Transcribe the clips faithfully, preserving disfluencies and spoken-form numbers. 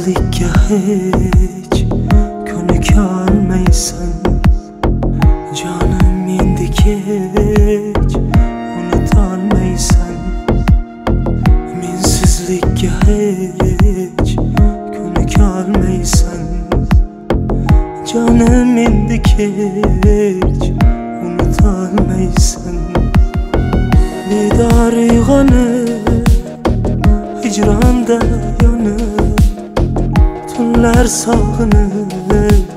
Mensizlikka hech ko'nikolmaysan. Jonim mendiki hech unutolmaysan. Mensizlikka hech ko'nikolmaysan. Jonim mendiki hech unutolmaysan. Bedor uyg'onib hijronda yonib, tunlar sog'inib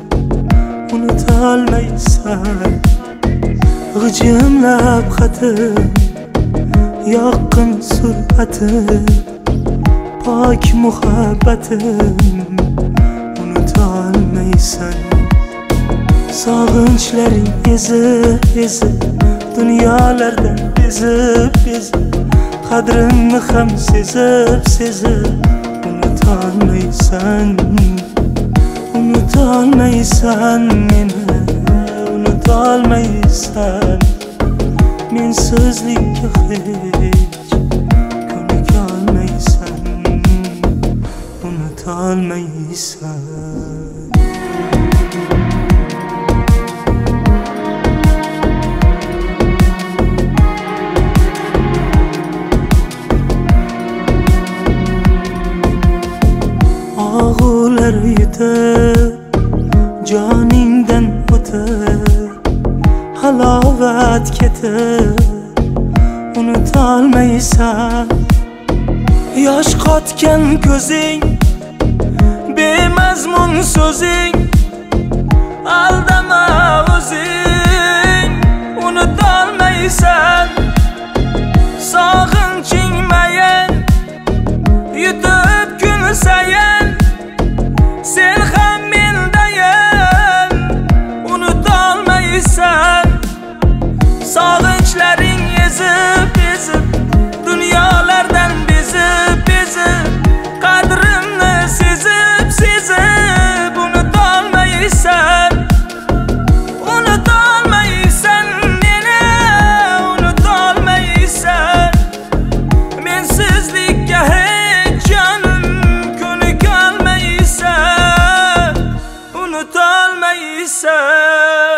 unutolmaysan. G'ijimlab xatim, yoqqin sur'atim, pok muhabbatim unutolmaysan. Sog'inchlaring ezib ezib, dunyolardan bezib bezib, qadrimni ham sezib sezib unutolmaysan. Unutolmaysan meni, unutolmaysan. Mensizlikka hech ko'nikolmaysan. Unutolmaysan. Ağular yutib, joningdan o'tib, halovat ketib unutolmaysan. Yosh qotgan ko'zing, bemazmun so'zing, aldama o'zing unutolmaysan. Sog'inching mayin, yutib kun sayin, sen ham mendayin unutolmaysan. Sog'inchlaring ezib ezib, dunyolardan bezib bezib, qadrimni sezib sezib unutolmaysan. Unutolmaysan meni, unutolmaysan. Mensizlikka hech jonim ko'nikolmaysan. Unutolmaysan.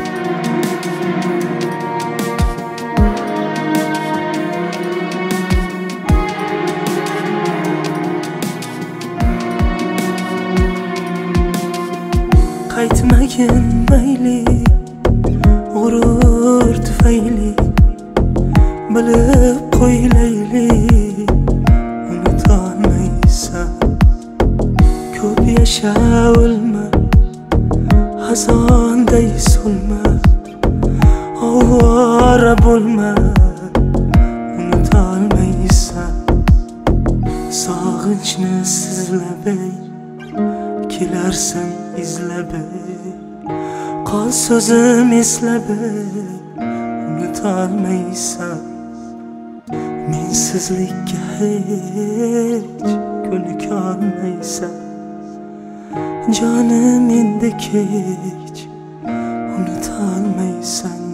Qaytmagin mayli, g'urur tufayli, bilib qo'ylayli unutolmaysan. Ko'p yasha o'lma, xazonday so'lma, ovora bo'lma unutolmaysan. Sog'inchni sizlabay kelarsan izlabay, qol so'zim eslabay unutolmaysan. Mensizlikka hech ko'nikolmaysan. Jonim mendek hech unutolmaysan.